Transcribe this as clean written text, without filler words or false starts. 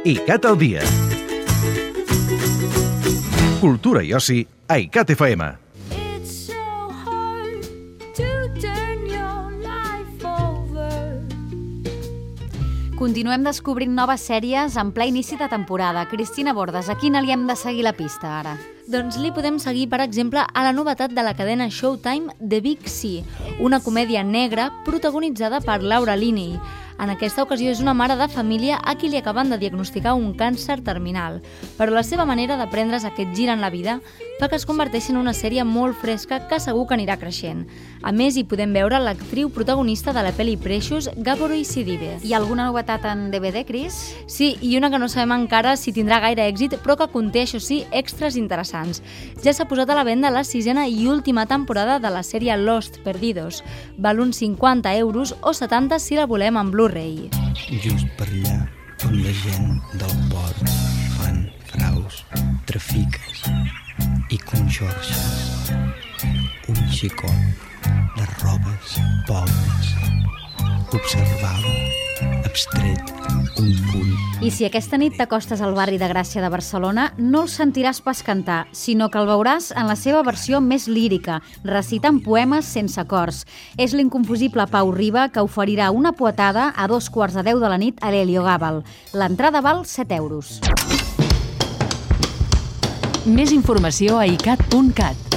ICAT al dia. Cultura i oci a ICAT FM. Continuem descobrint noves sèries en ple inici de temporada. Cristina Bordes, a quina li hem de seguir la pista ara? Doncs li podem seguir, per exemple, a la novetat de la cadena Showtime, The Big C, una comèdia negra protagonitzada per Laura Linney. En aquesta ocasió és una mare de família a qui li acaben de diagnosticar un càncer terminal, però la seva manera de prendre's aquest gir en la vida fa que es converteixi en una sèrie molt fresca que segur que anirà creixent. A més, hi podem veure l'actriu protagonista de la pel·li Precious, Gabourey Sidibe. Hi ha alguna novetat en DVD, Cris? Sí, i una que no sabem encara si tindrà gaire èxit, però que conté, això sí, extras interessants. Ja s'ha posat a la venda la 6ª i última temporada de la sèrie Lost, Perdidos. Val uns 50 € o 70 si la volem en Blu-ray. Just per allà on la gent del port fan fraus, trafiques i conxorxes. Un xicot de robes pobres observava abstret un punt. I si aquesta nit t'acostes al barri de Gràcia de Barcelona, no el sentiràs pas cantar, sinó que el veuràs en la seva versió més lírica, recitant poemes sense cors. És l'inconfusible Pau Riba que oferirà una poetada a 9:15 de la nit a l'Heliogàbal. L'entrada val 7 €. Més informació a icat.cat.